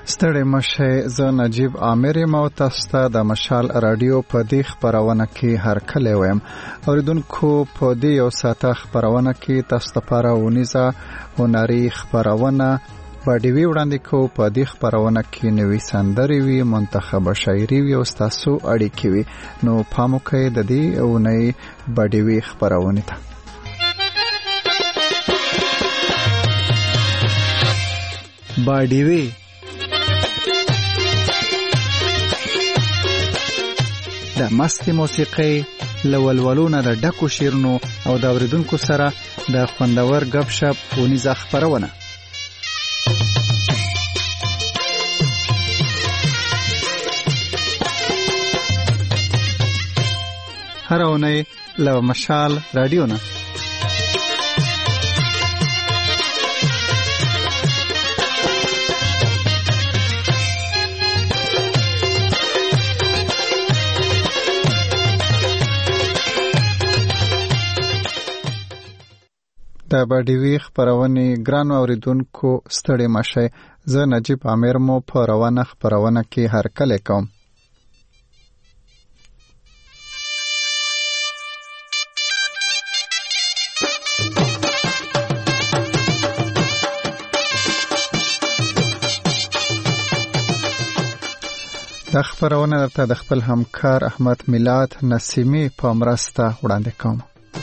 ستړي مشه زه نجیب عامر یم او تاسو ته د مشال رادیو په دې خبرونه کې هرکلی وایم. اوریدونکو په دې یو ساعته خبرونه کې تاسو لپاره ونیزه هنري خبرونه باډیوي وړاندې کو. په دې خبرونه کې نوې سندرې وي، منتخب شاعري وي او تاسو اړیکې وي. نو پام وکړئ د دې اونۍ باډیوي خبرونه ته. باډیوي د مستي موسیقي لولولونه د ډکو شیرونو او د اوریدونکو سره د خوندور غب شپ ونیزه خبرونه. هر اونۍ له مشال رادیو نه د باډیوي خبرونه ګرانو اوریدونکو ستړي مشه. زه نجیب عامر مو په روانه خبرونه کې هرکلی کوم. د خبرونه درته د خپل همکار احمد میلاد نسیمی په مرسته وړاندې کوم.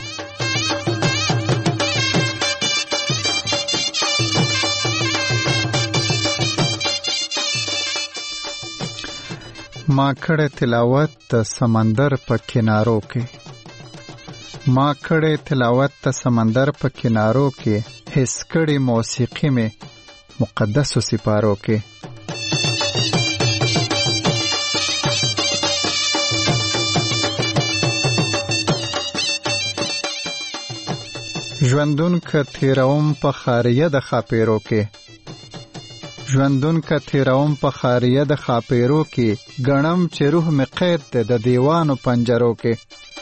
ما کړه تلاوت د سمندر په کنارو کې، ما کړه تلاوت د سمندر په کنارو کې، حس کړي موسیقي مې مقدس سپارو کې. ژوندون که تیروم په خاریه د خاپیرو کې، ژوندون که تیروم په خاریه د خاپیرو کې، ګڼم چې روح می قید ده د دیوانو پنجرو کې.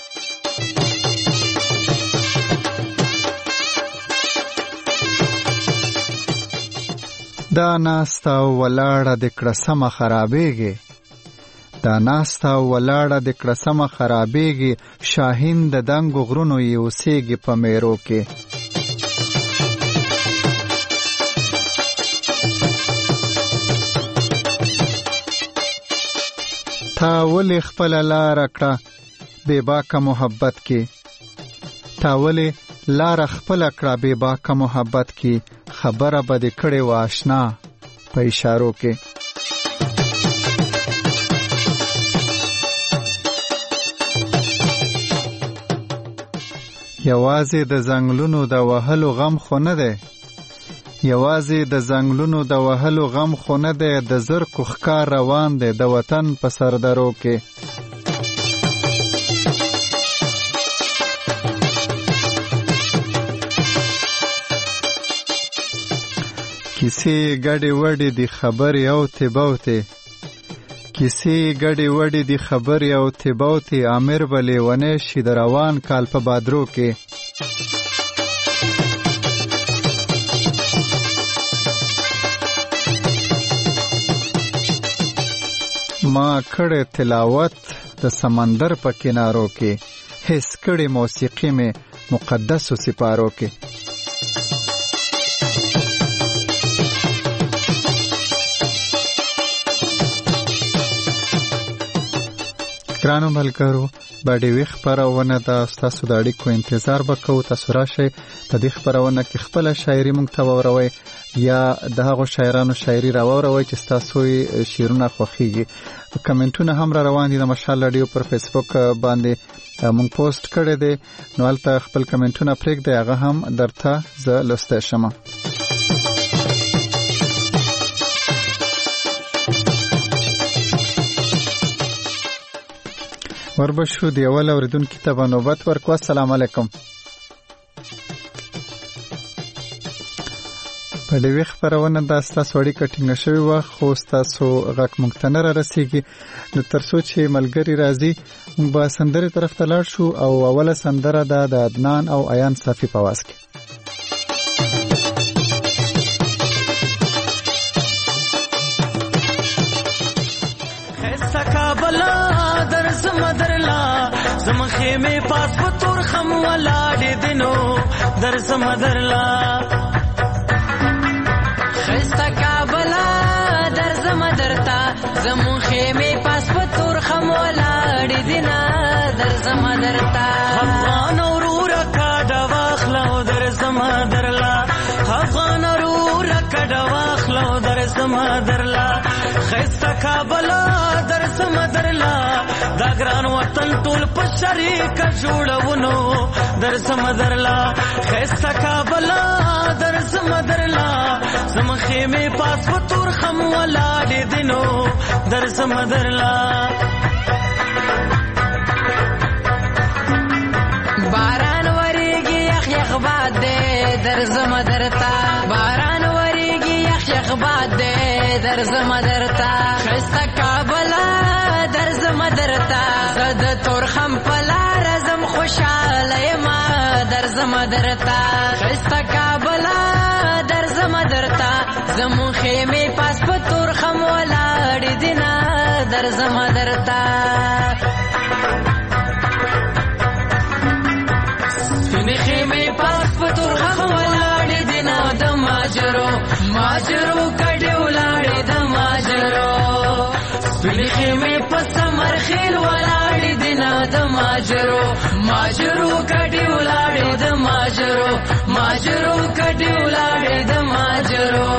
دا ناستا ولاړه د کړسمه خرابېږي، دا ناستا ولاړه د کړسمه خرابېږي، شاهین د دنګو غرونو یې اوسېږي په میرو کې. تا ولې خپل لار کړه بے باکه محبت کې، تا ولې لار خپل کړه بے باکه محبت کې، خبره به دې کړې و آشنا په اشارو کې. یوازې د زنګلونو د وهلو غم خو نه دی، یوازې د زنګلونو د وهلو غم خو نه دی، د زرکو ښکار روان دی د وطن په سردرو کې. کیسې ګډې وډې دي خبرې او تبوتې، کیسې ګډې وډې دي خبرې او تبوتې، امیر به لیونی شي د روان کال په بادرو کې. ما کړه تلاوت د سمندر په کنارو کې، حس کړي موسیقي مې مقدس سپارو کې. ګرانو ملګرو، باډیوي خبرونه د تاسو د اړیکو انتظار وکړو. تاسو راشئ په دې خبرونه کې خپل شاعري موږ ته واوروئ یا د هغو شاعرانو شاعري راوروئ چې تاسو یې شعرونه خوښیږي. کمنټونه هم را روان دي د مشال رادیو پر فیسبوک باندې موږ پوسټ کړی دی، نو هلته خپل کمنټونه پرېږدئ، هغه هم درته زه لوستی شم. وربشو دی اول اوریدونکي ته به نوبت ورکو. السلام علیکم. په دې خبرونه د تاسو اړیکه ټینګه شوې وه، خو تاسو غږ موږ ته نه رارسېږي. نو تر څو چې ملګري راځي موږ به سندرې طرف ته لاړ شو، او اوله سندره ده د عدنان او ایان صافي په آواز کې. درسمدرلا زمخیمه پاس پتور خم ولاړ دینو درسمدرلا خسته کابلا درسمدرتا زمخیمه پاس پتور خم ولاړ دینا درسمدرتا افغان اورور کډ واخلو درسمدرلا افغان اورور کډ واخلو درسمدرلا خسته کابلا درسمدرلا دا ګران وطن ټول په شریک جوړونو درسمدرلا خسته کابلا درسمدرلا زمخیمه پاس پتور خم ولاړ دینو درسمدرلا باران وریږي یخ یخ باد دې درسمدرتا باران وریږي یخ یخ باد دې درسمدرتا خسته کابلا درسمدرتا زد تورخم پلار زم خوشاله ما درسمدرتا خسته کابلا درسمدرتا زمو خیمه پاس پتور خم ولاړ دینا درسمدرتا خیمه پاس پتور خم ولاړ دینا د ماجرو ماجرو کډه ولاړ د ماجرو خیمه پس مرخیل ولاړ دینا د ماجرو ماجرو کډه ولاړ د ماجرو ماجرو کډه ولاړ د ماجرو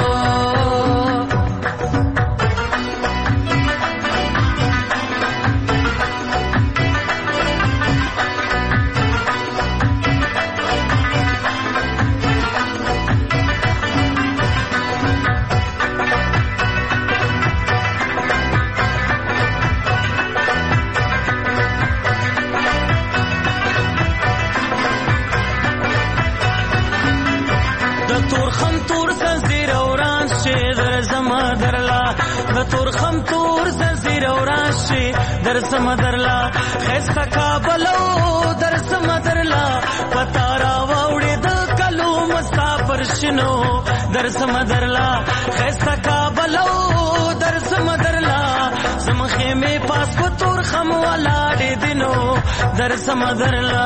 تورخم تور زنجیر وراشي درسمدرلا خسته کابلو درسمدرلا پتارا وړې د کلو مسافر شنو درسمدرلا خسته کابلو درسمدرلا زمخیمه پاس پتور خم ولاړ دینو درسمدرلا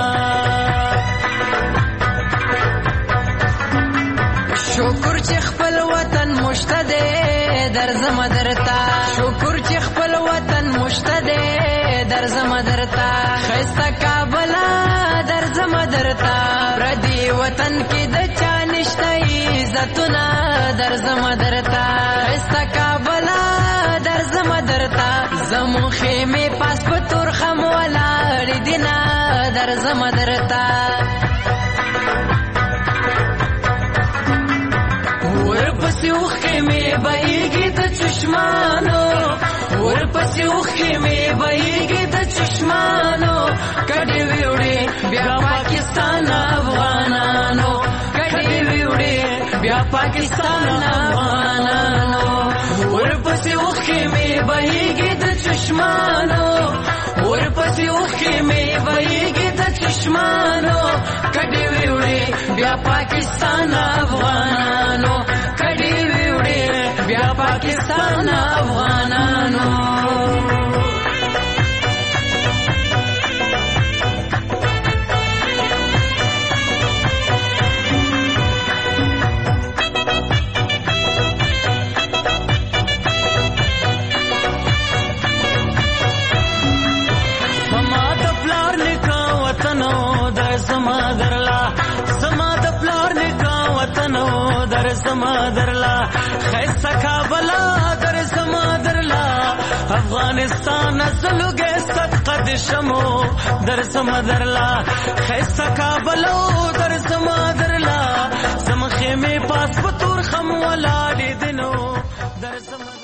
شکر چې خپل وطن مشتده درسمدرتا شکر چې خپل وطن مشتده درسمدرتا خسته کابلا درسمدرتا ردی وطن کې د چا نشته عزتونه درسمدرتا خسته کابلا درسمدرتا زمو خیمه پاس پتور خم ولاړ دینا درسمدرتا ورپسې اوښکې مې بهیږي د چشمانو ورپسې اوښکې مې بهیږي د چشمانو کډې ویوړې بیا پاکستان افغانانو کډې ویوړې بیا پاکستان افغانانو ورپسې اوښکې مې بهیږي د چشمانو ورپسې اوښکې مې بهیږي د چشمانو کډې ویوړې بیا پاکستان افغانانو کډې ویوړې بیا پاکستان افغانانو درسمدرلا خیسته کابلا درسمدرلا افغانستان زلوګه ست قدشمو درسمدرلا خیسته کابلا درسمدرلا زمخیمه پاس پتور خم ولاړ دینو درسمدرلا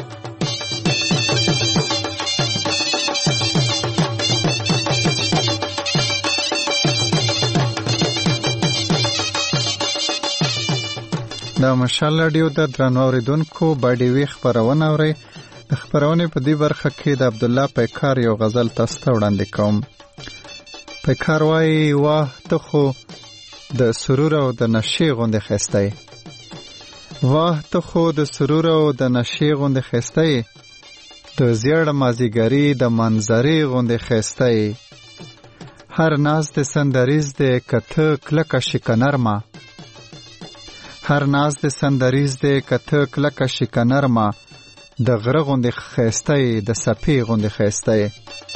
د مشال رادیو د درنو اوریدونکو باډي وی خبرونه اوري د خبرونه په دې برخه کې د عبد الله پیکار یو غزل تاسو ته وړاندې کوم. پیکار وايي واه ته خو د سرور او د نشي غوندې خسته واه ته خو د سرور او د نشي غوندې خسته ته زیړ مازیګری د منظرې غوندې ښایسته یې. هر ناز د سندریز د کته کلکه شکنرمه، هر ناز د سندریز د کته کلکه شکنرمه، د غره غوندې ښایسته یې، د سپې غوندې ښایسته یې.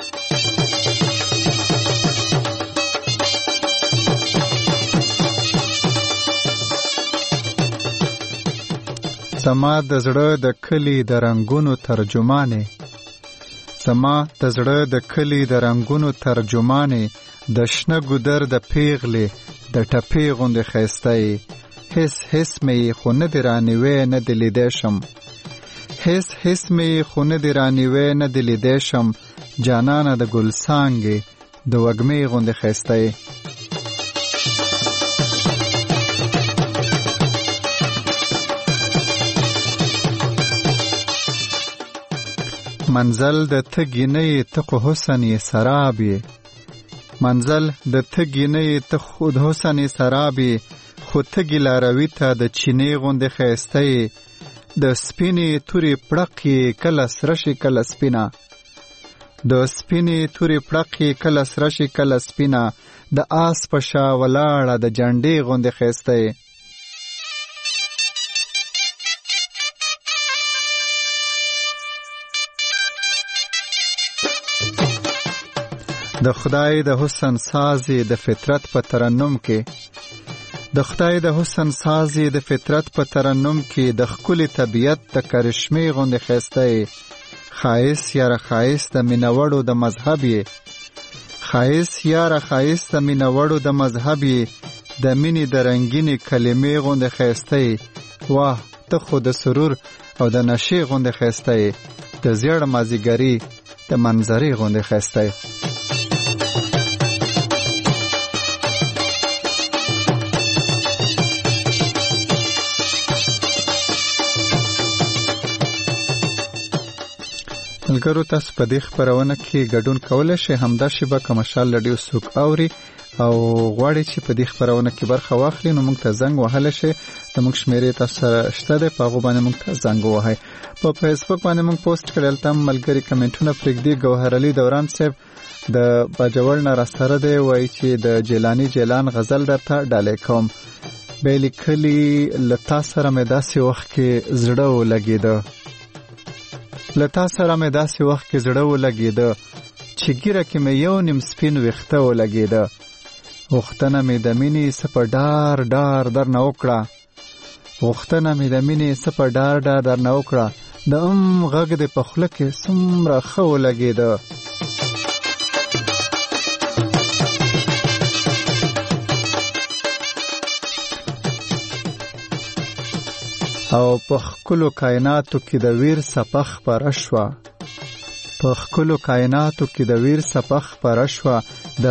زما د زړه د کلی د رنگونو ترجمانې، زما د زړه د کلی د رنگونو ترجمانې، د شنه ګودر د پیغلې د ټپې غوندې ښایسته یې. هیڅ هیڅ مې خو نه دې رانیوې نه دې لیدی شم، هیڅ هیڅ مې خو نه دې رانیوې نه دې لیدی شم، جانانه د ګل څانګې د وږمې غوندې ښایسته یې. منزل د تګی نه یې ته خو حسن یې سراب یې، منزل د تګی نه یې ته خود حسن یې سراب یې، خو تګی لاروي ته د چینې غوندې ښایسته یې. د سپینې تورې پړق یې کله سره شي کله سپینه، د سپینې تورې پړق یې کله سره شي کله سپینه، د آس په شا ولاړه د جنډې غوندې ښایسته یې. د خدای د حسن سازي د فطرت په ترنم کې، د خدای د حسن سازي د فطرت په ترنم کې، د ښکلي طبیعت د کرشمې غوندې ښایسته یې. ښایست یاره ښایست د مینهوړو د مذهب یې، ښایست یاره ښایست د مینهوړو د مذهب یې، د مینې د رنګینې کلمې غوندې ښایسته یې. واه ته خو د سرور او د نشې غوندې ښایسته یې، د زیړ مازیګري د منظرې غوندې ښایسته یې. ملګرو تاسو په دې خپرونه کې ګډون کولی شئ. همدا شیبه که مشال رادیو څوک اوري او غواړي چې په دې خپرونه کې برخه واخلي نو موږ ته زنګ وهلی شئ. زموږ شمیرې تاسو سره شته دی، په هغو باندې موږ ته زنګ ووهئ. په فیسبوک باندې موږ پوسټ کړی، هلته هم ملګري کمنټونه پرېږدي. ګوهرعلي دوران صاحب د باجوړ نه راسره دی، وایي چې د جیلاني جیلان غزل درته ډالۍ کوم. بیا یې لیکلي له تا سره مې داسې وخت کې زړه ولګېده، له تا سره مې داسې وخت کې زړه ولګېده، چې ګیره کې مې یو نیم سپین ویښته ولګېده. غوښتنه مې د مینې څه په ډار ډار درنه وکړه، غوښتنه مې د مینې څه په ډار ډار درنه وکړه، د غږ دې په خوله کې څومره ښه ولګېده. او په ښکلو کائناتو کې د ویر سپخ خپره شوه، په ښکلو کائناتو کې د ویر سپخ خپره شوه، د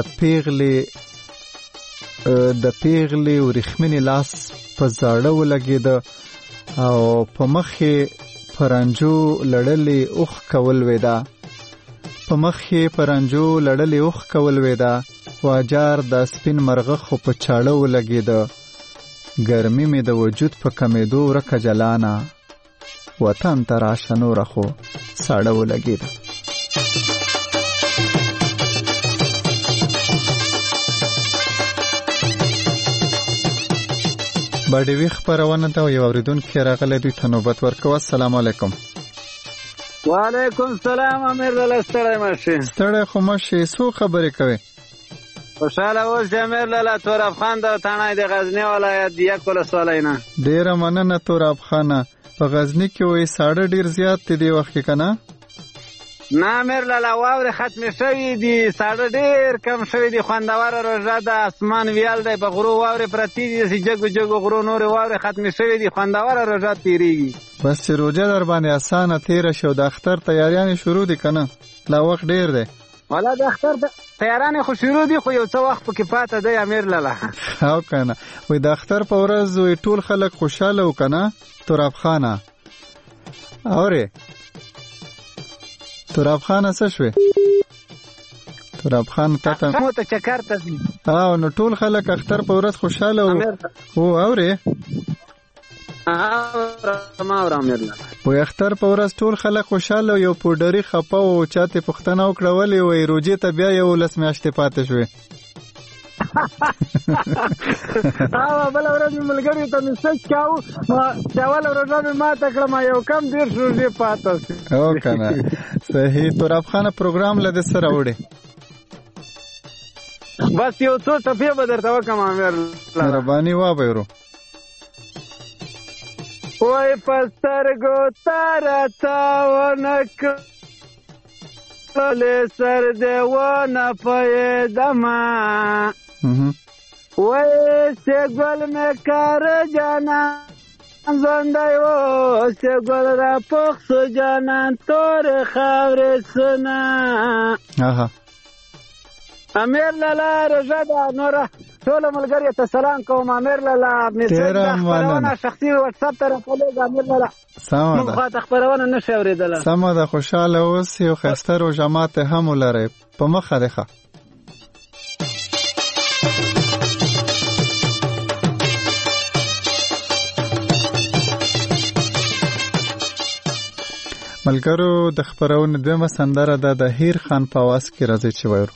پیغلې ورېښمینې لاس په زاړه ولګېده، او په مخ یې پرنجو لړلې اوښکه ولوېده، په مخ یې پرنجو لړلې اوښکه ولوېده، واجار د سپین مرغه خو په چاړه ولګېده. ګرمي مې د وجود په کمېدو ورکه جلانه، وطن ته راشه نوره خو ساړه ولګېده. باډیوي خپرونه ده او یو اورېدونکی راغلی، دوی ته نوبت ورکوه. السلام علیکم. وعلیکم السلام. امیر لاله ستړی مه شې. ستړی خو مه شې، څو خبرې کوې؟ خوشحاله اوس امیر لاله. توراب خان د تڼۍ د غزني ولایت یک ولسوالۍ نه. ډېره مننه توراب خانه. په غزني کې وایي ساړه ډېر زیات دی دې وخت کې که نه؟ نه امیر لاله، واورې ختمې شوي دي، ساړه ډېر کم شوي دي. خوندوره روژه ده، اسمان ویال دی، په غرو واورې پرتې دي، داسې جګو جګو غرو نورې واورې ختمې شوي دي، خوندوره روژه تېرېږي. بس چې روژه در باندې اسانه تېره شي او د اختر تیاریانې شروع دي که نه؟ لا وخت ډېر دی. والا د اختر تیارانې خو شروع دي، خو یو څه وخت پکې پاته دی امیر لاله. او که نه، وایي د اختر په ورځ وایي ټول خلک خوشحاله و که نه توراب خانه؟ اورې توراب خانه څه شوې؟ توراب خان تاته مو ته چکر ته ځي. نو ټول خلک اختر په ورځ خوشحاله و. او اورې ما ورامیر لاله په اختر په ورځ ټول خلک خوشاله یو پوډری خپه او چاته پښتنه وکړه ولې وای روجې ته بیا یو لس میاشتې پاتې شوې بل ورځ ملګری ته میسج کاو چاول ورځ ما ته کړم یو کم ډیر روجې پاتې او کنه صحیح تراب خانه پروګرام لده سره وړي بس یو څو ټپې به درته وکم امیر مهرباني وابېرو وای پسترګو تارا تاونک له سر دیوانه پیدما وای سګل مې کار جانا زندای و سګل را پخس جانان تور خاور سنا امیر لالا رضا نوره ټول ملګری ته سلام کوم امیر لالا میسج خبرونه شخصي واتس اپ ته راکولې امیر لالا سمه ده مخاطب خبرونه نشي اوریدل سمه ده خوشاله اوس یو خستر او جماعت هم ولري په مخه ده ملګرو د خبرونه دویمه سندره ده د هیر خان په आवाज کې راځي چې وایو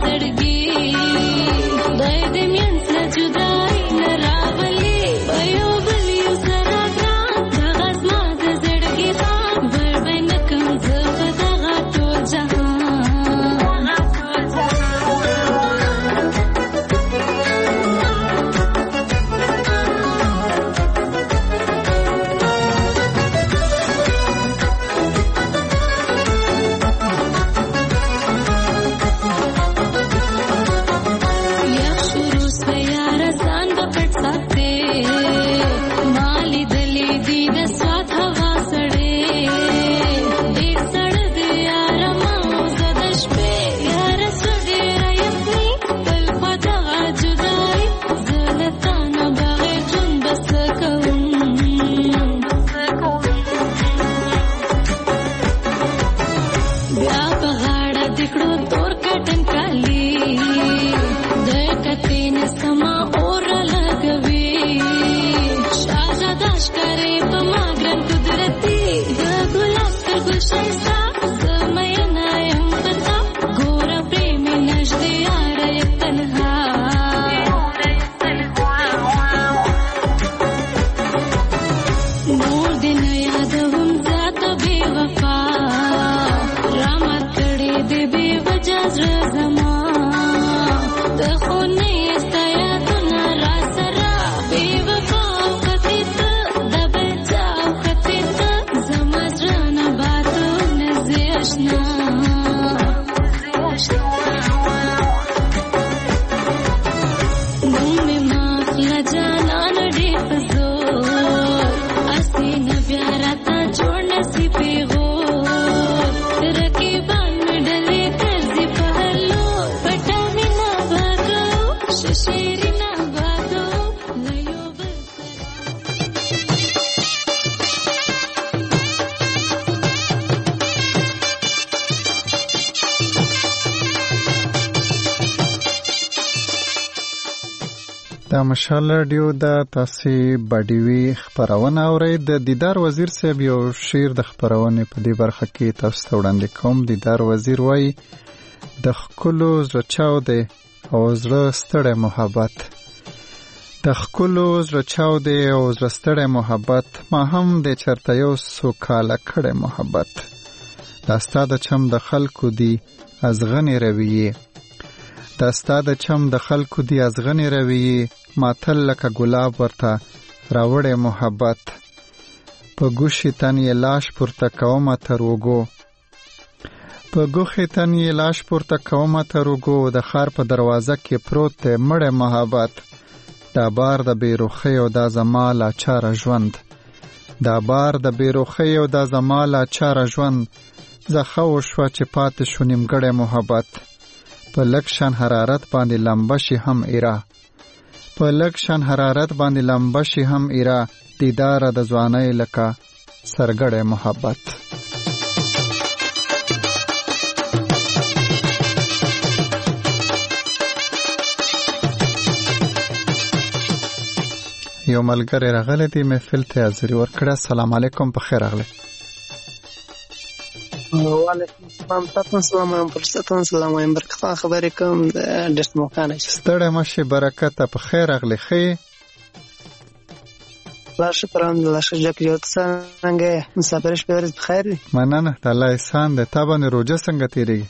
जुदाई न रावली भयो دا مشال رادیو د تاسو باډیوي خبرونه اورئ. د دیدار وزیر صاحب یو شعر د خبرونه په دې برخه کې تاسو ته وړاندې کوم. دیدار وزیر وایي د خکلو زړه چاو دی او زړه ستړی محبت، د خکلو زړه چاو دی او زړه ستړی محبت، ما هم د چرته یو سوکاله کړی محبت، دا ستا د چم د خلکو دی از غنی رویه، دا ستا د چم د خلکو دی از غنی رویه، ما تل لکه ګلاب ورته راوړی محبت، په ګوشې تن یې لاش پورته کومه تر اوږو، په ګوښې تن یې لاش پورته کومه تر اوږو، د ښار په دروازه کې پروت دی مړی محبت، دا بار د بېروخۍ او دا زما لاچاره ژوند، دا بار د بېروخۍ او دا زما لاچاره ژوند، زه ښه وشوه چې پاتې شو نیمګړی محبت، په لږ شان حرارت باندې لمبه شي هم ایره، په لږ شان حرارت باندې لمبه شي هم ایره، دیداره د ځوانۍ لکه سرګړی محبت. یو ملګری راغلی دی محفل ته حاضري ورکړه. السلام علیکم، په خیر راغلی. وعلیکم السلام. تاسو سلام وایم، پرستون سلام وایم، برکت خبرې کوم د دشت مکانه. ستړی مشه، برکت په خیر راغلی. خې لا شکر الحمدلله. شجاع یو څنګه مسافر شپه ورځ بخیر دی. مننه، الله احسان دې. تا باندې روزه څنګه تیریږي؟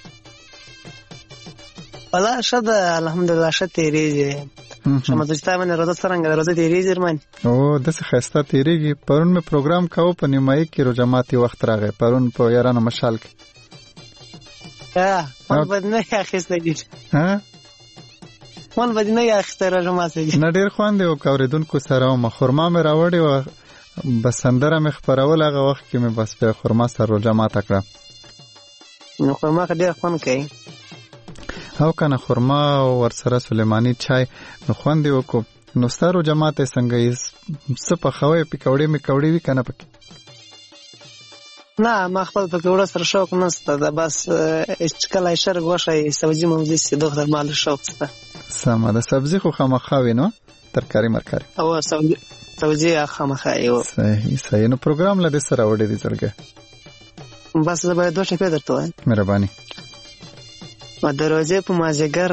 والله شته الحمدلله، شته تیریږي. شمه د ستامنه روزه څنګه روزه تیریږي درمن؟ او د څه خسته تیریږي. پرون می پروګرام کاوه په نیمایي کې روزه ماتي وخت راغی، پرون په یارانو مشال کې. مون بدنه اخیستګی. ها مون بدنه اخیسته روزه ماتي. نه ډیر خوند او کوریدونکو سره ما خرما مې راوړې و، بسندره مې خبرول هغه وخت کې مې بس په خرما سره روزه مات کړه. نو خرما ډیر خوند کوي. او کنه خرما ور سره سلیمانی چای نو خوند وکړو. نو ستارو جماعت څنګه یې سپه خوي پکوړې میکوړې وی کنه پکې؟ نه ما خپل پکوړه سره شوق نسته، دا بس اچکلای شر غوښه سبزی موزي سي دغه مال شوق سته. سم ده، سبزی خو خامخاوي نو ترکاری مرکاری او سبزی خامخاوي. صحیح. نو پروګرام لده سره وړې دي زړګه. بس زه باید دوه ټکي درته وایم. مهرباني. ما دروازه په مازیګر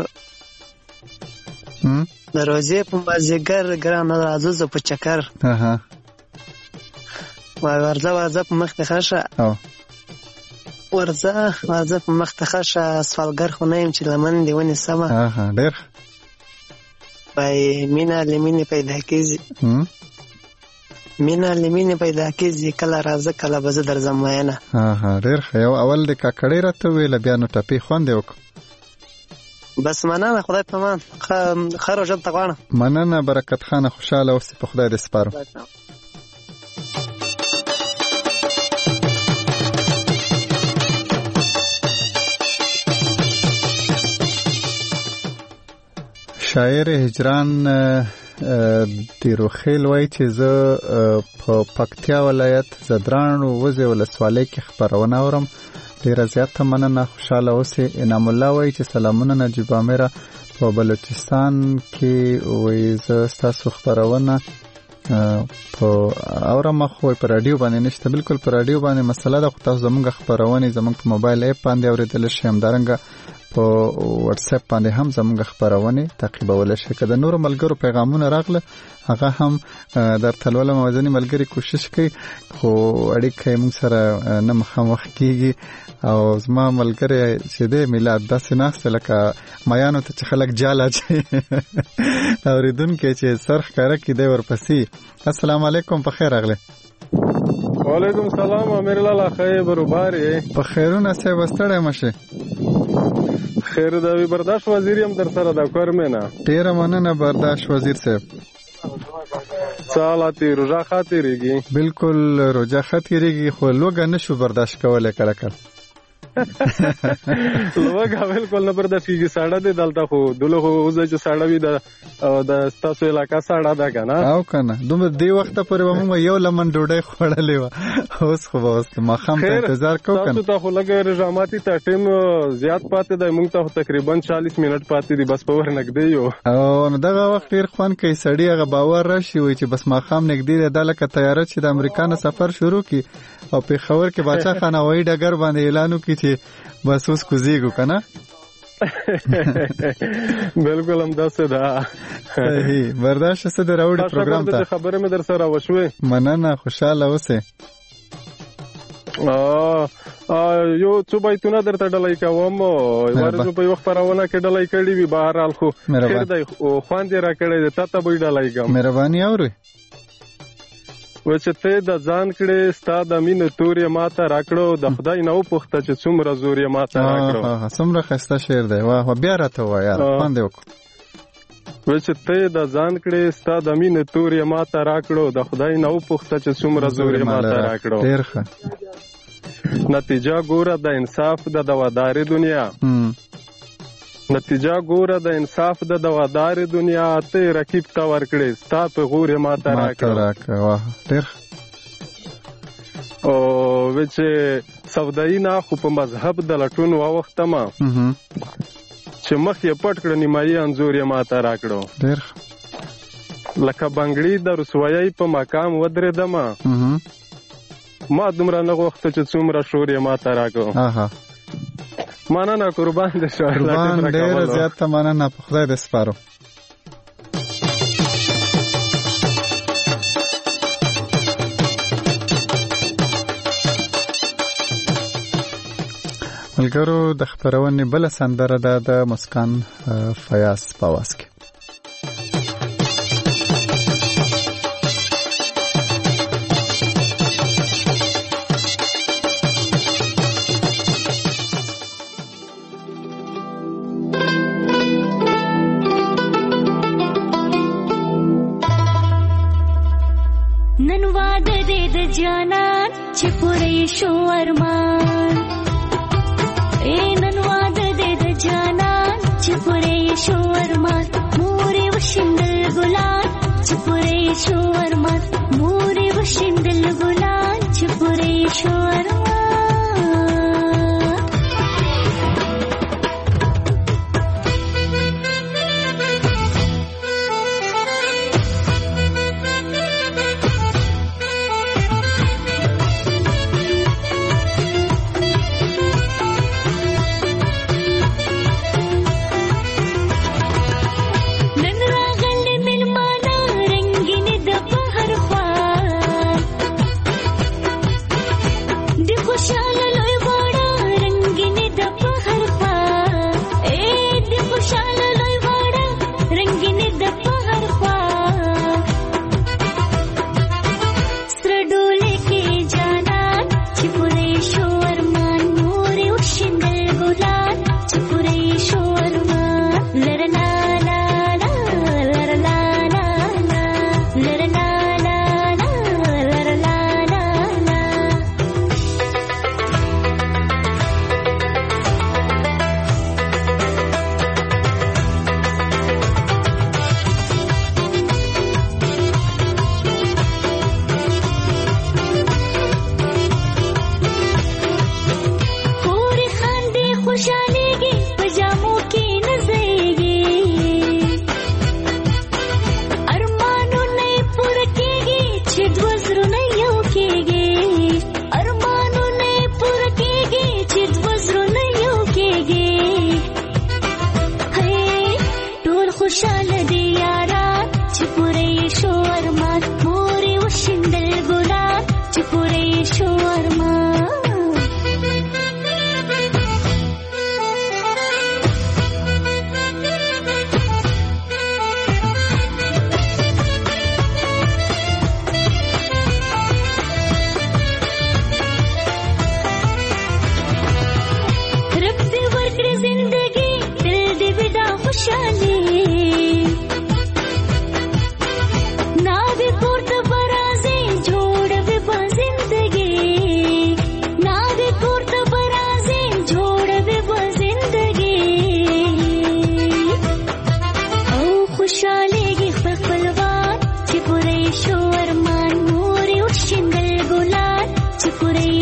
ګران راځو په چکر. ورځه په مخ ته خشه. ورځه په مخ ته خشه، سوالګر خو نه یم چې لمن دی ونی سمه. ډېر پای مینا لمینه پیدا کیږي. مینا لمینه پیدا کیږي، کله راځه کله به زه درځم وینه. ډېر ښه. یو اول د کاکړې راته ویل، بیا نو ټپې خوند وکړ. بس مننه، خدای پامان. خیر او ژوند ته غواړم. مننه برکت خانه، خوشاله اوسې، په خدای دې سپارو. شاعر هجران دی روخیل وای چې زه په پکتیا ولایت زدران وزې ولسوالۍ کې خبرونه اورم. ډیره زیاته مننه، خوشاله اوسې. انعام الله وای چې سلامونه نجیب امیر په بلوچستان کې وای، زه ستاسو خبرونه په اورم. خو په رادیو باندې نشته، بالکل په رادیو باندې مسله ده، خو تاسو زموږ خبرونه زموږ په موبایل اپ باندې اوریدل شئ، همدارنګه په واتس اپ باندې هم زموږ خبرونه تعقیبول شي. که د نورو ملګرو پیغامونه راغله هغه هم درته لولم. موازنی ملګری کوشش کوي خو اړیکه موږ سره نه مخامخ کیږي. او زما ملګری چې د میلاد داسې ناست لکه میانو ته چې خلک جاله چي اوریدونکو چې سرخ کاره کې دی ورپسې. السلام علیکم، په خیر راغلی. وعلیکم السلام امیر الله، خیر بروباري. په خیرونه سه وستړی مشه. خیر دا وی برداشت وزیر هم در سره دا کار مینه. ډیره مننه برداشت وزیر صاحب. سالاتی روزه خاطرېږي. بالکل روزه خاطرېږي، خو لوګه نشو برداشت کولای کله کله. لوګه بالکل نه برداشت کیږي ساړه دی دلته خو دله خو اوس چې ساړه وي د تاسو علاقہ ساړه ده کنه او کنه دومره دی وخت پورې موږ یو لمن ډوډۍ خوړلې و اوس خو اوس ما خام ته انتظار کو کنه تاسو ته خو لګ رجاماتي ته ټیم زیات پاتې دی موږ ته تقریبا 40 منټ پاتې دی بس په ور نګدې یو او دغه وخت ډیر خوان کوي سړی هغه باور راشي وي چې بس ما خام نګدې د لکه تیاره چې د امریکا نه سفر شروع کی او په خبر کې بچا خانه وای ډګر باندې اعلان وکړي چې بس اوس کوزیګو کنه بالکل هم داسې ده صحیح برداشت څه د راوړي پروګرام ته خبره مې در سره وشوي مننه خوشاله اوسه یو څو بایتونه درته ډلای کوم ورته په وخت پرونه کې ډلای کړي وي بهر حال خو خیر دی خوان دې را کړی دی ته به ډلای کوم مهرباني اوري و چې ته د ځان کړې ستا د مینې تورې ماته راکړو د خدای نه وپوښته چې څومره زور یې ماته راکړو څومره ښایسته شعر دی واه بیا راته ووایه خوند یې وکړو و چې ته د ځان کړې ستا د مینې تورې ماته راکړو د خدای نه وپوښته چې څومره زور یې ماته راکړو ډېر ښه نتیجه ګوره د انصاف د دوادارې دنیا نتیجه ګوره د انصاف د دوادارې دنیا ته رقیب ته ورکړې ستا په غور یې ماته راکړو واه ډېر او و چې سودایي نه خو په مذهب د لټون واوښتمه چې مخ یې پټ کړه نیمایي انځور یې ماته راکړو ډېر لکه بنګړي د رسوایۍ په مقام ودرېدمه ما دومره نه غوښته چې څومره شور یې ماته راکړو مننه قربان دې شو قربان ډېره زیاته مننه په خدای دې سپارو ملګرو د خبرونې بل سندره ده د مسکان فیاض په आवाज کې نن واده دې د جانان چې پوره شو ارمان نن واده دې د جانان چې پوره شو ارمان مورې وشندل ګلان چې پوره شو ارمان مورې وشندل ګلان چې پوره شو ارمان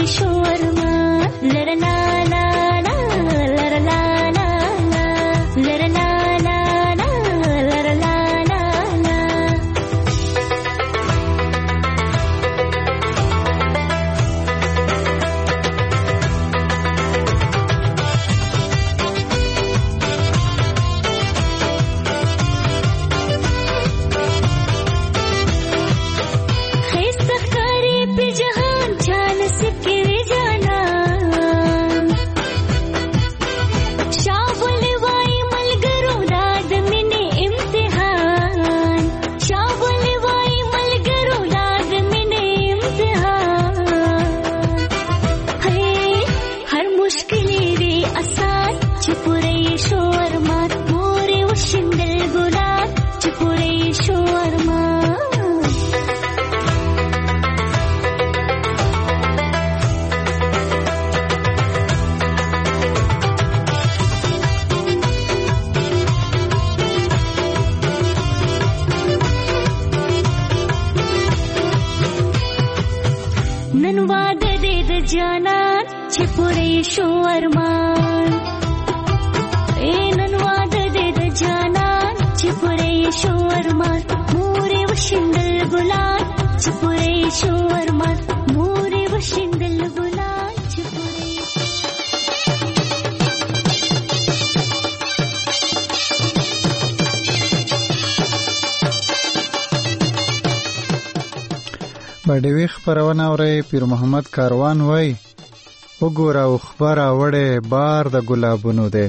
بډوي خبرونه اوري پیر محمد کاروان وای وګوره او خبره وړه بار د ګلابونو ده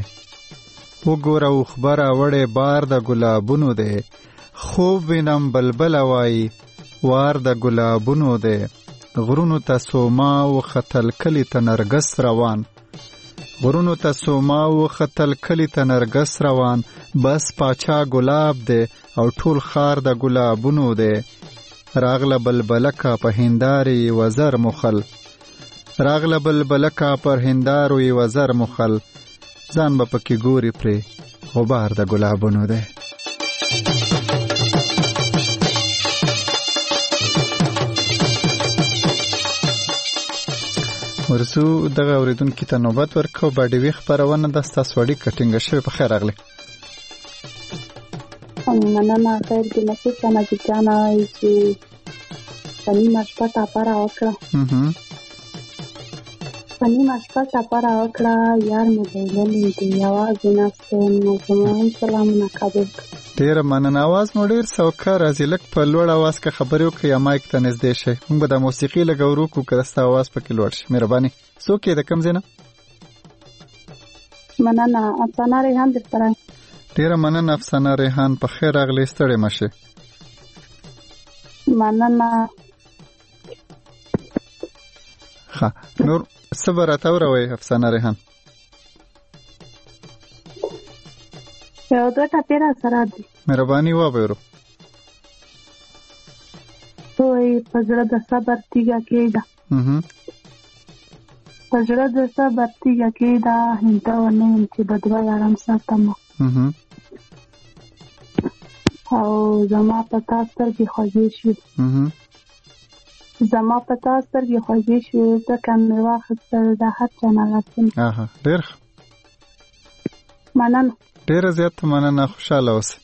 وګوره او خبره وړه بار د ګلابونو ده خوب وینم بلبل وای وار د ګلابونو ده غرونو ته سوما او خطل کلی ته نرګس روان غرونو ته سوما او خطل کلی ته نرګس روان بس پاچا ګلاب ده او ټول خار د ګلابونو ده راغله بلبلکا په هنداري وزر مخل راغله بلبلکا پر هنداري وزر مخل ځان به پکې ګوري پرې غبار د ګلابونو ده ورسو دغه اوریدونکو ته نوبت ورکو باډوي خبرونه د ستاسو وړي کټینګ شوی په خیر راغلی مننه خیر دې نصیب کما چې جانا چې پنی مشپا تاپارا وکړه پنی مشپا تاپارا وکړه یار مې ویلې دې आवाज نهسته نو کوم سلامونه قابل ډیر مننه आवाज مو ډیر سوکه راځي لک په لوړ आवाज کې خبرې وکړي یا مایک ته نږدې شي موږ به د موسیقي لګورو کو کړستا आवाज پکې لوړ شي مهرباني څوک دې کم زینه مننه افسانه ریحان دې سره ډیر مننه افسانه ریحان په خیر راغلی ستړي مشه مننه ها نور صبر اتاوروي افسانه ریحان یو دوه ټاپیرا سره دي مهرباني وابرو وای پزړه د صبر تیګه کېدا پزړه د صبر تیګه کېدا هنده ونه چې بدوا آرام ساتم او زما پتا سترګې خوږې شي زما پتا سترګې خوږې شي ته کمې واخیستل د هر چا نه لاسم ډېر مننه ډېره زیاته مننه خوشحاله اوسئ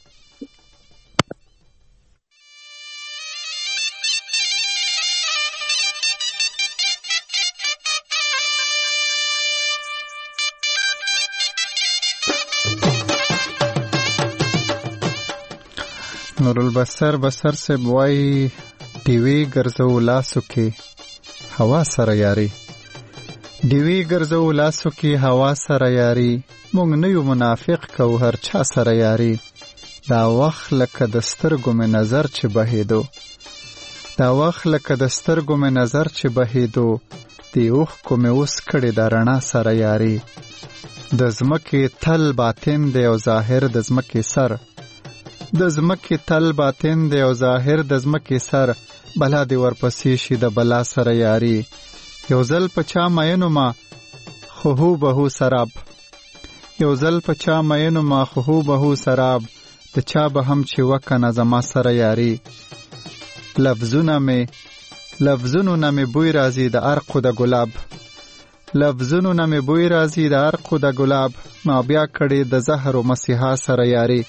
نورالبصر بصر سے بوائی دیوی گرزو لاسو کی هوا سره یاری دیوی گرزو لاسو کی هوا سره یاری مونږ نه یو منافق کو هر چا سره یاری دا وخت لکه د سترګو مې نظر چې بهیدو دا وخت لکه د سترګو مې نظر چې بهیدو دی اوښکو مې اوس کړې د رڼا سره یاری د ځمکې تل باطن دی او ظاهر د ځمکې سر د ځمکې تل باطن دی او ظاهر د ځمکې سر بلا دی ورپسې شي د بلا سره یاری یو ځل په چا مینو ما خو هو بهو سراب یو ځل په چا مینو ما خو هو بهو سراب د چا به هم چې وکنه زما سره یاری لفظونه لفظونو نه مې بوی راځي د عرقو د ګلاب لفظونو نه مې بوی راځي د عرقو د ګلاب ما بیا کړې د زهر و مسیحا سره یاري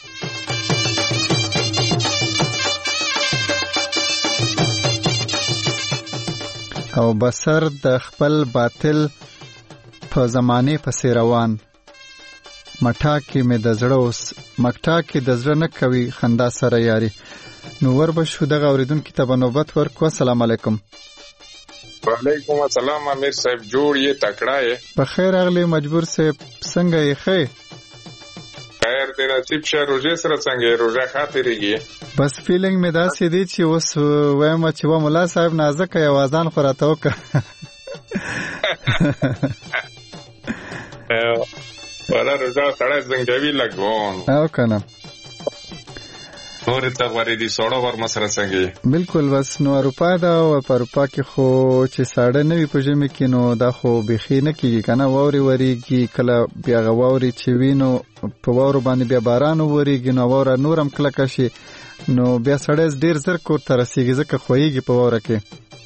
او بسر د خپل باطل په زمانه پسې روان مټاکې مې د زړه اوس مکټاکې د زړه نه کوي خندا سره یاري نو وربشو دغه اوریدونکو ته به نوبت ورکو. السلام علیکم. وعلیکم السلام امیر صاحب جوړ یې تکړه یې په خیر اغلی مجبور صاحب څنګه یې خې خیر دې نصیب شه روزه سره څنګه روزه خاطرېږي بس فیلینګ مې داسې دی چې اوس وایم چې و مولا صاحب نازک اوازان خو راته وکړه ولا روزه سره څنګه وی لګون او کنه نور ته غوړې دي سوړو ور مسره څنګه بالکل بس نو اروپا دا او په اروپا کې خو چې ساړه نه وي په ژمي کې نو دا خو بخي نه کیږي کنه واوري وریږي کله بیا غواوري چې وینو په واورو باندې بیا باران وریږي نو واور نورم کله کشي نو بیا سړی ډیر زر کور ته رسیږي ځکه خوېږي په واوره کې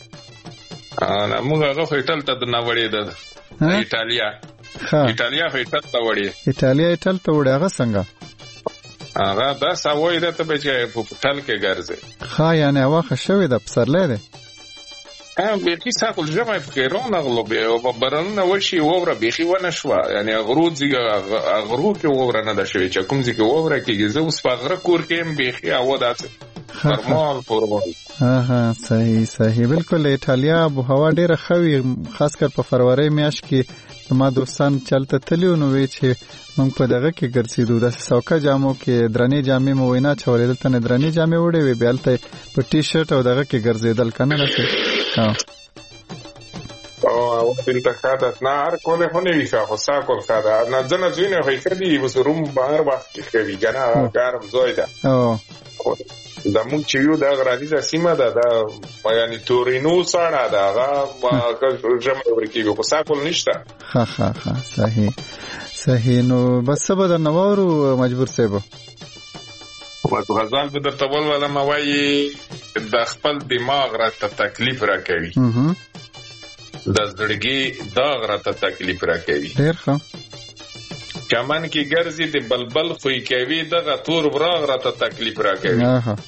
موږ هغه هوټل ته نه وړې ده ایټالیا هوټل ته وړې ایټالیا ته وړې هغه څنګه هغه دا سوي ده ته به چې په هوټل کې ګرځي ها یعنی واخه شوې ده پسرلې ده به کی ساقل جمع فکرون اغلب او برنه وشي وره بيخي ونه شو یعنی غرو کې وره نه ده شوی چې کوم ځکه وره کې زه اوس په غره کور کې بيخي او داسه فرمال فورمال ها صحیح بالکل ایټالیا ابو هوا ډیره خوي خاص کر په فروری میاشت کې ما دوستان چلته تلیو نو وی چې موږ په دغه کې ګرځېدو د سوکا جامو کې درنې جامې مو وینا چولې دلته نه درنې جامې وړې وی بیلته په ټي شرټ او دغه کې ګرځېدل کنه راځي او دلته خاطر نه هر کوله هونه وی ښه خو ساکل خاطر نه ځنه زینه هي کړی وسروم بهر وخت کې کوي کنه ګرم زوی ده دا مونږ چې یو دا غراډیزه سیمه ده دا یعنی تورینو سره ده هغه جمع ورکیږي خو ساکل نشته ها صحیح نو بس به د نوارو مجبور سیبو واسو غزال به درته ول ولا موایي د خپل دماغ راته تکلیف راکوي د زړګي داغ راته تکلیف راکوي ډیر ښه چمن کې ګرځي د بلبل خوې کوي دغه تور براغ راته تکلیف راکوي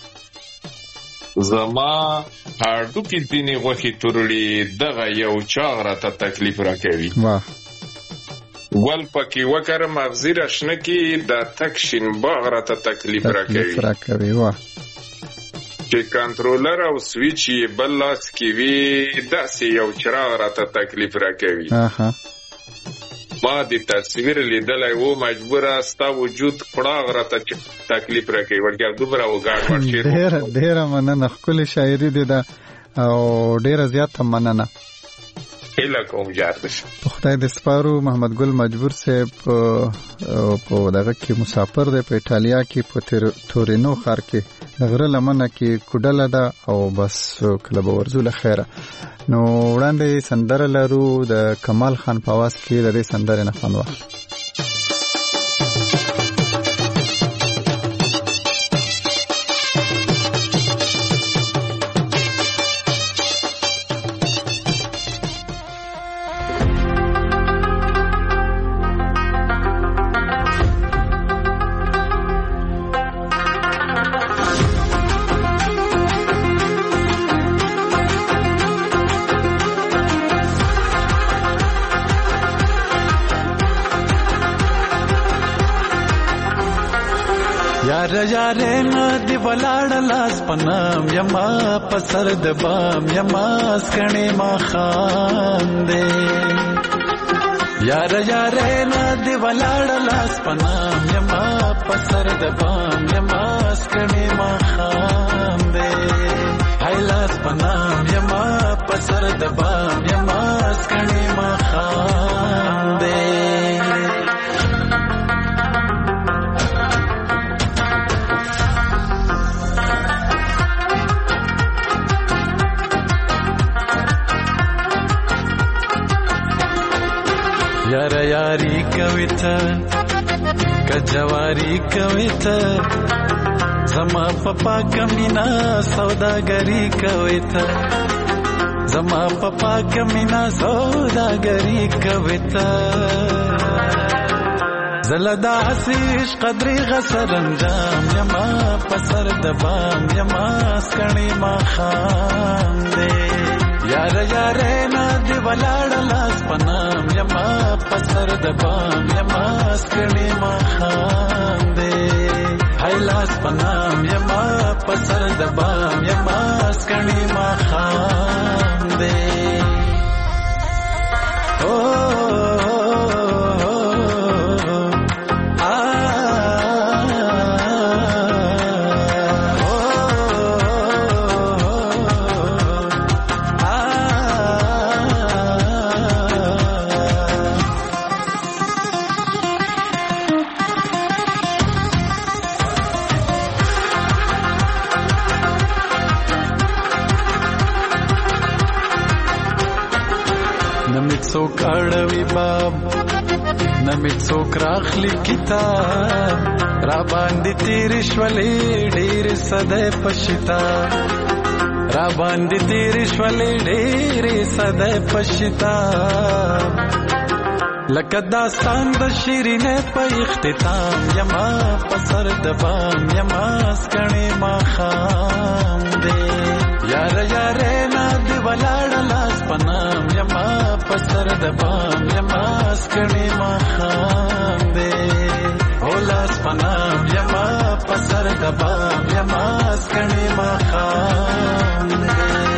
زما هاړو کې دیني غوخي تورړي دغه یو چاغ راته تکلیف راکوي واه ول پکې وکړه مغزي راشنه کې د تکشین باغ راته تکلیف راکوي واه چې کنټرولر او سویچ یې بل لاس کې وي داسې یو چراغ راته تکلیف راکوي ما د تصویر لیدلای وو مجبوره ستا وجود پړاغ راته تکلیف راکوي ورګر دومره وګاډ ورشي ډیره مننه ښکلې شاعري دی دا او ډیره زیاته مننه هله کوم جاردش په خدای د سپارو محمد ګل مجبور صاحب په دغه کې مسافر دی په ایټالیا کې په تورینو ښار کې د غره لمنه کې کوډله ده او بس کله به ورځو له خیره نو وړاندې سندره لرو د کمال خان په आवाज کې د دې سندرې نه خوند واخلو یاره ندی ولاړ لاس پنام یما پسر د بام یما سکنه ما خان دے یاره ندی ولاړ لاس پنام یما پسر د بام یما سکنه ما خان دے هاي لاس پنام یما پسر د بام یما سکنه ما خان دے یاری کوي ته کجواری کوي ته زما پپا کمینا سوداګری کوي ته زما پپا کمینا سوداګری کوتا زلدا عشق قدرې غسر انجام یما پسر دبام یما سکڼې ما خام دې یار یار نه دی ولاړ لاس پنام یما پسر دبام یما سکڼې ما خام دې هاي لاس پنام یما پسر دبام یما سکڼې ما خام دې څوک اړوي باب نمې څوک راخلي کتاب را باندې تیر شولې ډېر صدې پښتا را باندې تیر شولې ډېر صدې پښتا لکه داستان د شیرینه په اختتام یما پسر دبام یما سکڼې ما خام دې یار یار نه دی ولاړ لاس پنام یما پسر دبام یما سکڼې ما خام دې او لاس پنام یما پسر دبام یما سکڼې ما خام دې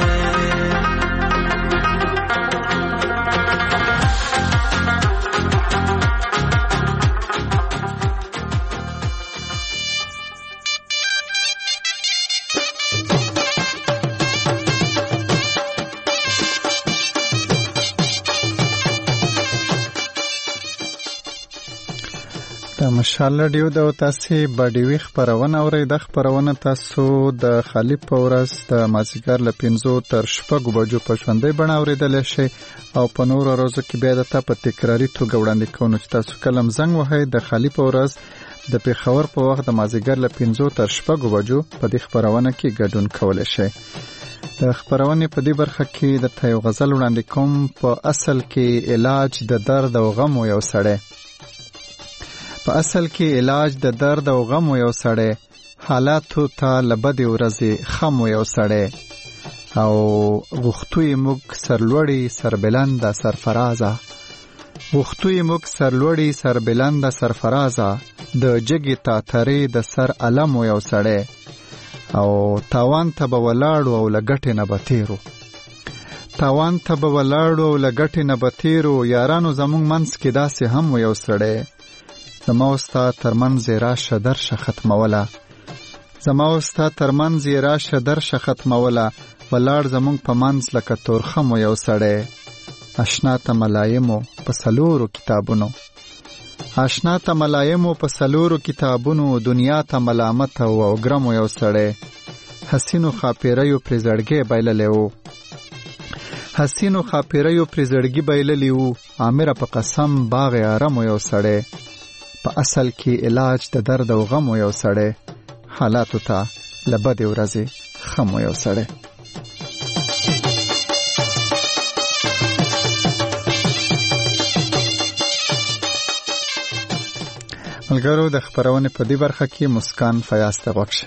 مشال رادیو د تاسو باډیوي خبرونه اورئ د خبرونه تاسو د خالی پورس د مازیګر ل 5 تر 6 بجو په ژوندۍ بڼه اوریدل شي او په نور ورځو کې بیا د په تکراری توګه وړاندې کوو چې تاسو کلم زنګ وهئ د خالی پورس د پیښور په وخت د مازیګر ل 5 تر 6 بجو په دې خبرونه کې ګډون کولای شئ د خبرونه په دې برخه کې د یو غزل وړاندې کوم په اصل کې علاج د درد او غم یو سړی په اصل کې علاج د درد او غم یو سړی حالاتو ته لبدې ورځې خم یو سړی او غختوی موږ سرلوړی سربلند سرفرازه غختوی موږ سرلوړی سربلند سرفرازه د جګی تاتری د سر علم یو سړی او تاوان ته به ولاړو او لګټې نه بتیرو تاوان ته به ولاړو او لګټې نه بتیرو یارانو زمونږ منځ کې داسې هم یو سړی زما وستا ترمنځ راشه درشه ختموله زما وستا ترمنځ راشه درشه ختموله ولاړ زمونږ په منځ لکه تورخم یو سړی آشنا ته ملایمو په سلورو کتابونو آشنا ته ملایمو په سلورو کتابونو دنیا ته ملامت او ګرم یو سړی حسینو خاپیریو پر زړګي بایللی وو حسینو خاپیریو پر زړګي بایللی وو عامر په قسم باغ آرام یو سړی په اصل کې علاج د درد او غم یو سړی حالاتو ته لبدې ورځې خم یو سړی ملګرو د خبرونه په دې برخه کې مسکان فیاض ته غوښه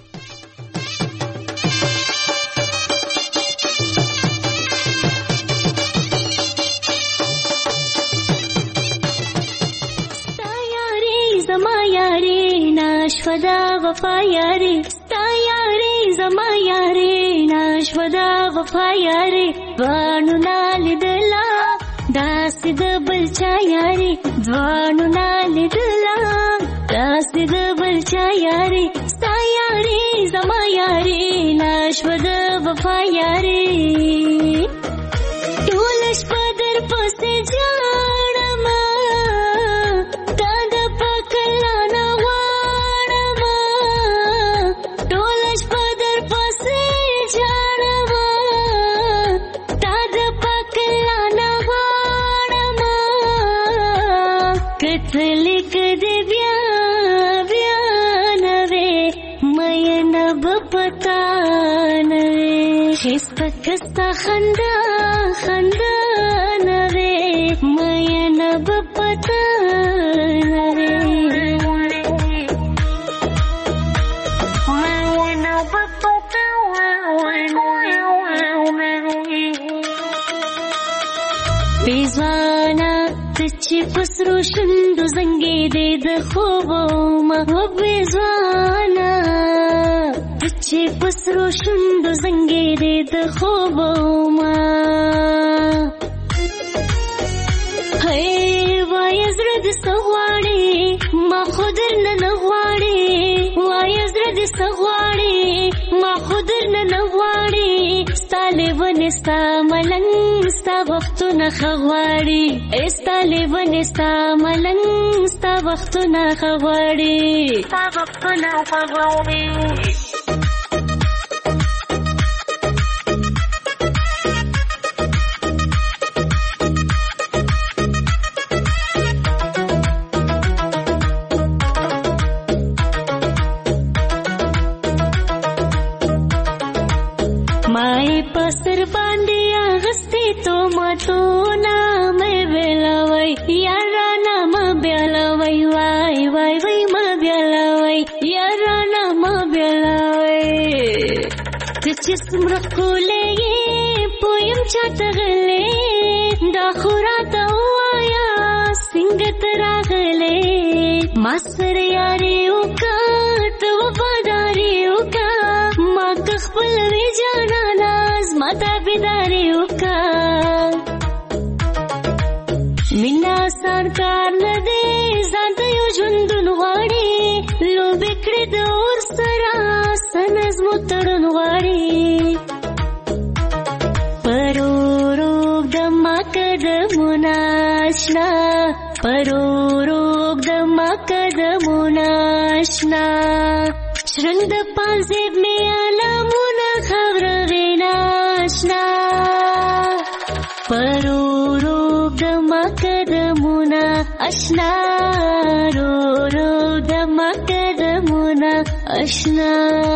ناشفدا وفا یاری ستا یاری زما یاری ناشفدا وفا یاری دوانو نالیدلا داسې د بل چا یاری دوانو نالیدلا داسې د بل چا یاری ستا یاری زما یاری ناشفدا وفا یاری ټول شپه در پسې جاړم تا د پکلانه کتلک دی بیا بیا نوے مین بپتا نوے خیس پک کستا خندا خندا نوے مینا بپتا نوے مینا بپتا بیزوانا تچی پسرو شندو زنگی دید خوبو ما بیزوانا تچی پسرو شندو زنگی دید خوبو ما ہے وای زرد سغواړي ما خودر نه نغواړي وای زرد سغواړي ما خودر نه نغواړي ستاله ونستا ملنګ ستا وختونه خغواړي استاله ونستا ملنګ ستا وختونه خغواړي ستا وختونه خغواړي پسر باندې اغستی تو ماتو نام بیلوي یارا نام بیلوي وای وای وای ما بیلوي یارا نام بیلوي چې څومره کولې پویم چاتغلې دا خورا وایا څنګه تراغلې ما سره یاري وکړ تو وفاداري وکړ ما خپل وی جانا متا بیداری وکا مینا سرکار ندی ځانته یو ژوندون غواړي لوب کړی د اور سره سنز متړون غواړي پروروګ د مکد مناشنا پروروګ د مکد مناشنا شرنګ د پانزیب می علمونه خبره ویناشنا پروروګ د مکدمونه اشنا روروګ د مکدمونه اشنا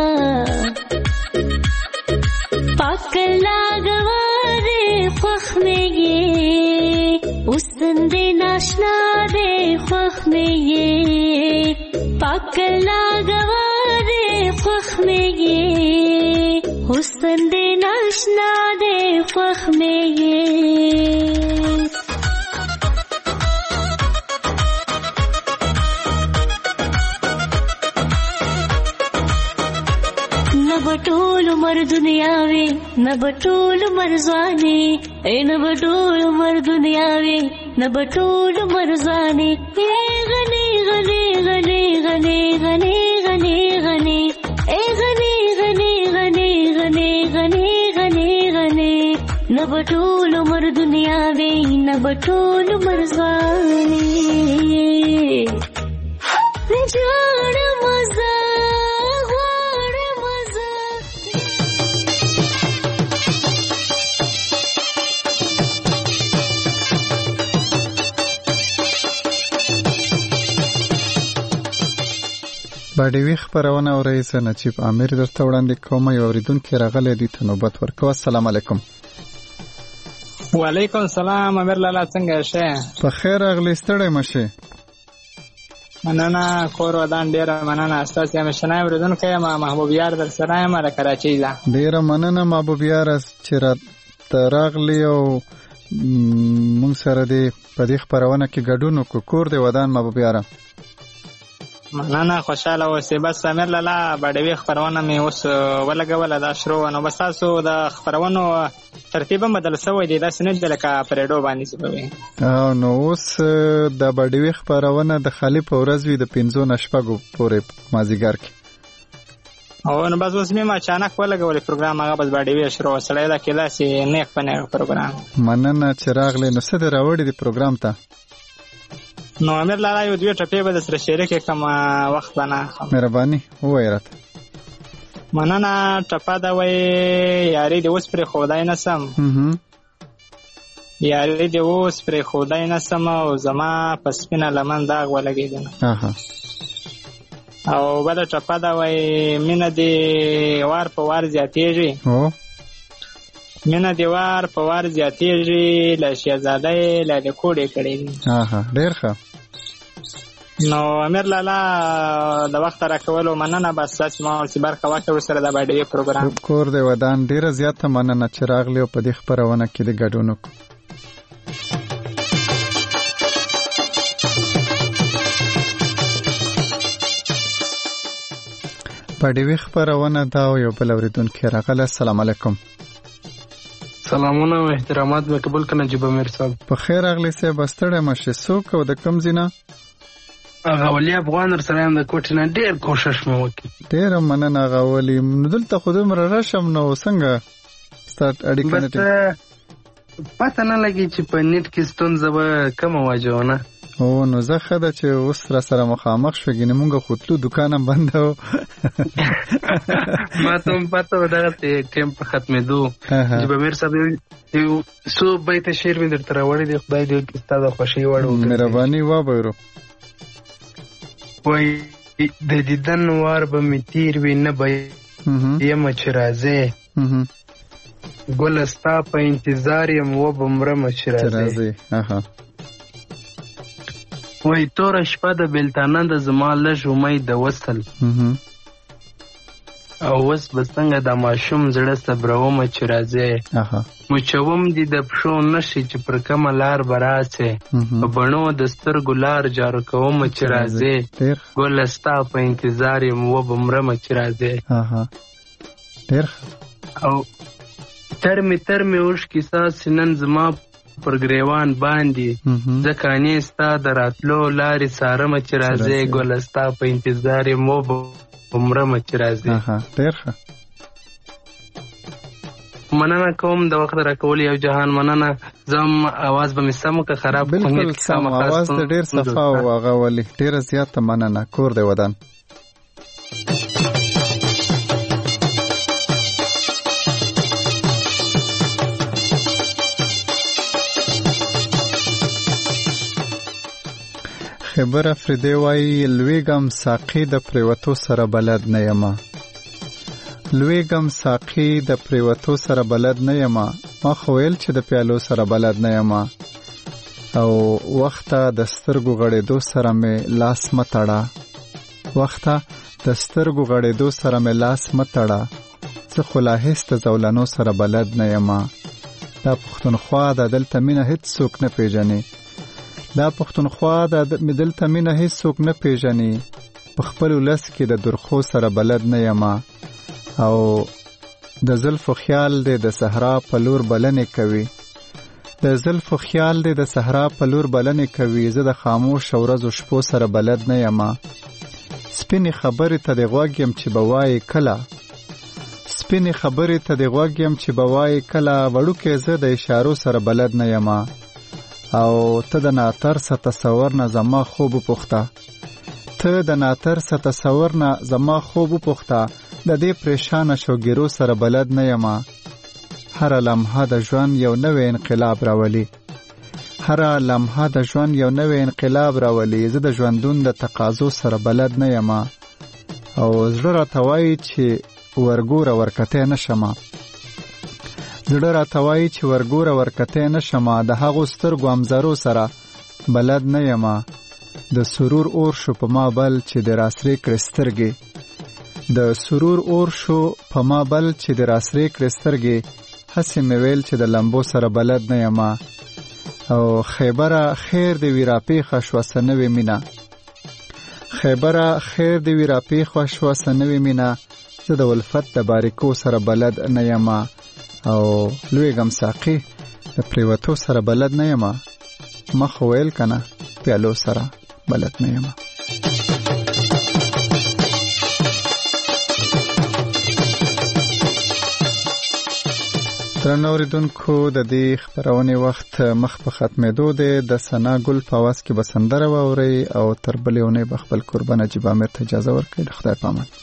پاک لاګواره خوښ میږي اوسندې ناشنا دې خوښ میږي پاک لاګواره خوښ میږي حسن دې ناشنا دې خوښ میږي نبټول مر دنیاوي نبټول مر ځواني اے نبټول مر دنیاوي نبټول مر ځواني غني غني غني غني غني غني غني اے غني غني غني غني غني غني غني نبټول مر دنیاوي نبټول مر ځواني جوړ مزه باډیوي خبرونه او رئیس نجیب امیر درته وړاندې کوم یو اوریدونکو راغلی دی ته نوبت ورکوه. السلام علیکم. وعلیکم السلام امیر لالا څنګه شه؟ په خیر راغلی ستړی مشه؟ مننه کور ودان ډیره مننه استاد یم شنای اوریدونکو یم محبوب یار در سره یم را کراچۍ ځه ډیره مننه محبوب یار چې را راغلی او مونږ سره دی په دې خبرونه کې ګډون وکړو. کور دی ودان محبوب یار؟ مننه خوشاله اوسې. بس امیر لالا باډیوي خبرونه مې اوس ولګوله دا شروع نو بس تاسو د خبرونو ترتیب هم بدل شوی دی داسې نه دی لکه په ریډیو باندې چې به وي نو اوس د باډیوي خبرونه د خالي په ورځ وي د 5 نه شپږو پورې مازدیګر کې او نو بس اوس مې اچانک ولګولې پروګرام هغه بس باډیوي شروع سړی دا کې داسې نیک په نیک پروګرام. مننه چې راغلی. نو څه دې راوړي دی پروګرام ته؟ نو امیر لالا یو دوی ټپې به د سره شریکې کوم وخت به نه اخلم. مهرباني ووایه راته. مننه ټپه ده وایي یاري دې اوس پرېښودی نه سم یاري دې اوس پرېښودی نه سم او زما په سپینه لمن داغ ولګېدنه او بله ټپه ده وایي مینه دې وار په وار زیاتېږي مینه د وار په وار زیاتېږي له شهزادۍ لالې کوډې کړې دي. ډېر ښه. نو امیر لالا د وخت راکولو مننه. بس داسې ما ورسې برخه واخلې ورسره د باډوي پروګرام کور د ودان. ډېره زیاته مننه چې راغلې او په دې خپرونه کې د ګډون وکړو. باډوي خپرونه دا او یو بل اورېدونکی راغلی. السلام علیکم. سلامونه او احترامات مې قبول کړه نجیب امیر صاحب. په خیر راغلی صاحب. ستړی مه شې. څوک او د کوم ځای نه؟ هغه ولي افغان درسره یم د کوټې نه. ډېر کوشش مې وکړي. ډېره مننه هغه ولي. نو دلته خو دومره راشم نو څنګه ستا اړیکه نه ټینګ؟ پته نه لګي چې په نیټ کې ستونزه به کومه واجهو نه. نو زه ښه ده چې اوس را سره مخامخ شوې. ګینې مونږ خو تلو دوکان هم بند و. ما ته هم پته و دغسې ټیم په ختمېدو. نجیب امیر صاحب یو څو بیته شعر مې درته راوړی دی. خدای دې وکړي ستا د خوښۍ وړ وګرځي. مهرباني وابهرو. وایي د دیدن وار به مې تیر وي نه به یمه چې راځې. ګله ستا په انتظار یم وبه مرمه چې راځې. وای توره شپه د بېلتانه د زما لږ امید د وصل. او اوس به څنګه د ماشوم زړه صبرومه چې راځې. مچوم دي د پښو نښې چې پر کومه لار به راسې. په بڼو د سترګو لار جارو کومه چې راځې. ګله ستا په انتظار یم وبه مرمه چې راځې. او ترمې اوښکې ستاسې نن زما پر ګریوان باندې. ځکه انې ستا د راتلو لارې څارمه چې راځې. ګله ستا په انتظار یم وبه مرمه چې راځې. ډېر ښه. مننه کوم د وخت راکول یو جهان. مننه. زم اواز به مې سم که خراب؟ بالکل سم. اواز د ډېر صفا او هغه ولي. ډېره زیاته مننه. کور دی ودان. خبر افریدی وایي لویګم ساقي د پریوتو سره بلد نه یما. لویګم ساقي د پریوتو سره بلد نه یما. ما خو ویل چې د پیالو سره بلد نه یما. او وخته د سترګو غړېدو سره مې لاس متړه. وخته د سترګو غړېدو سره مې لاس متړه. زه خو لا هېڅ د زولنو سره بلد نه یما. دا پښتونخوا د دلته مینه هېڅ څوک نه پیژني. دا پښتونخوا د دلته مینه هېڅ څوک نه پیژني. په خپل ولس کې د درخو سره بلد نه یما. او د زلفو خیال دې د صحرا په لور بلنې کوي. د زلفو خیال دې د صحرا په لور بلنې کوي. زه د خاموش ورځو شپو سره بلد نه یما. سپینې خبرې ته د غوږ یم چې به وایې کله. سپینې خبرې ته د غوږ یم چې به وایې کله. وړوکې زه د اشارو سره بلد نه یما. او ته د ناترسه تصور نه زما خوب وپوښته. ته د ناترسه تصور نه زما خوب وپوښته. د دې پریشانه شوګیرو سره بلد نه یما. هر لمحه د ژوند یو نوې انقلاب راولي. هر لمحه د ژوند یو نوې انقلاب راولي. زه د ژوندون د تقاضو سره بلد نه یما. او زړه راته وایي چې ورګوره ورکتی نه شمه. زړه راته وایي چې ورګوره ورکتی نه شمه. د هغو سترګو امزرو سره بلد نه یما. د سرور اور شو په ما بل چې د راسرې کړې سترګې. د سرور اور شو په ما بل چې د راسرې کړې سترګې. هسې مې ویل چې د لمبو سره بلد نه یما. او خیبره خیر دې وي راپېښه شوه څه نوې مینه. خیبره خیر دې وي راپېښه شوه څه نوې مینه. زه د ولفت د باریکو سره بلد نه یما. او لویګم ساقي د پریوتو سره بلد نه یما. ما خو ویل کنه پیالو سره بلد نه یما. درنو اوریدونکو د دې خبرونې وخت مخ په ختمېدو دی. د ثنا ګل په اواز کې به سندره واورئ او تر بلې اونۍ به خپل قربان نجیب امیر ته اجازه ورکړئ. د خدای په امان.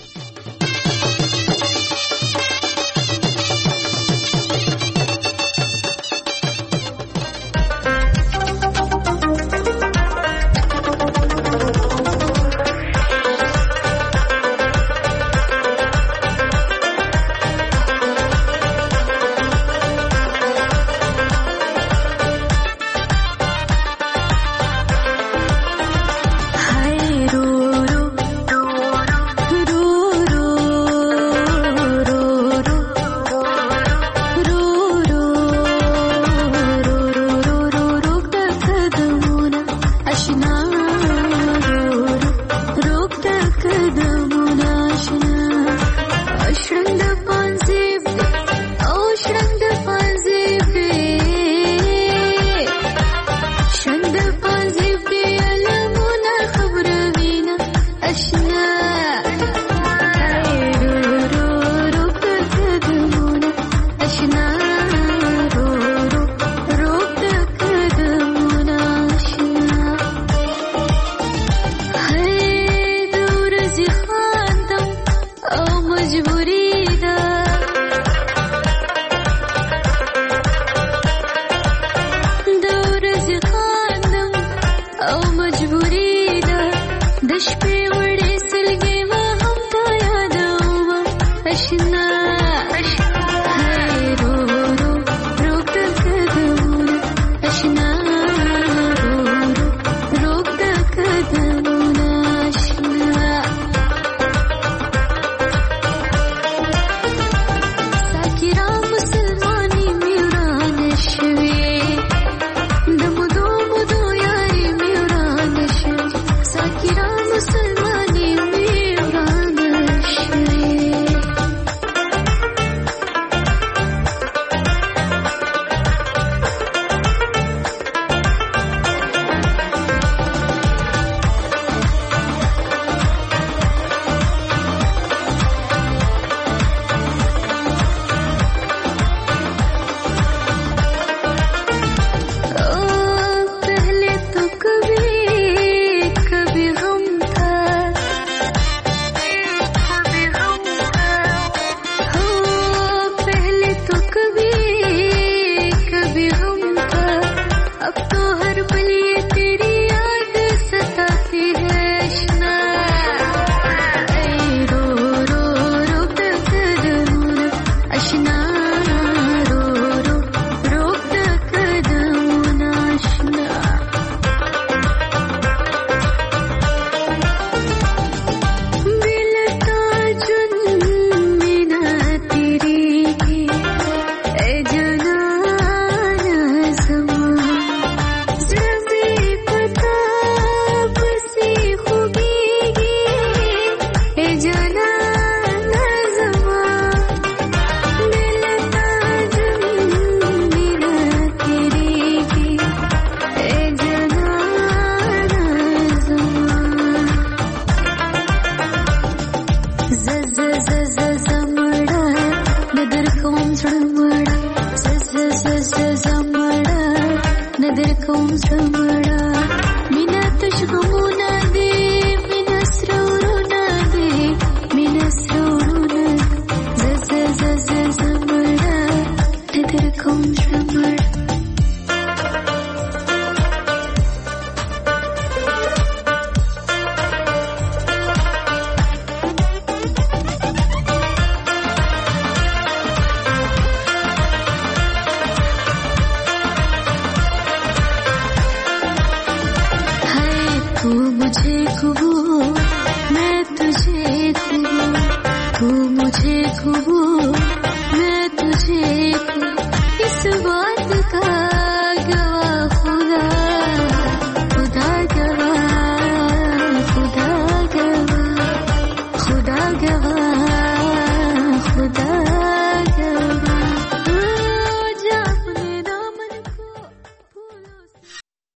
مړه مینا تش غمونه